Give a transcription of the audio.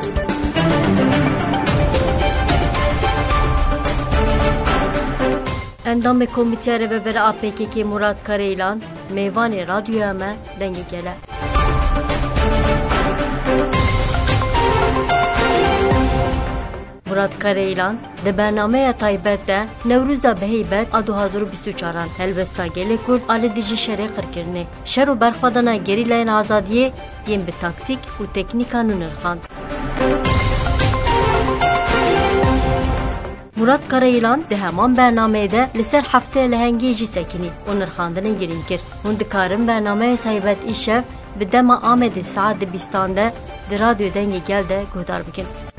Endam Komite Reveberi APKK Murat Karayılan Meyvani Radyoya me denge gele. Murat Karayılan de bernameye taybet de Nevruza Beheybet a 2024 helvesta gele Kurd ali dijin şerê qirkirine. Şer û berxwedana gerîlayên azadiyê yên bi taktik û teknîkan nû nirxand. Murat Karayılan de heman bernameyê de li ser hefteyê lehengê jî sekinî û nirxandinê girîn kir. Hûn dikarin bernameyê taybet îşev bi dema Amedê saet 20 de di radyo dengê gel de guhdar bikin.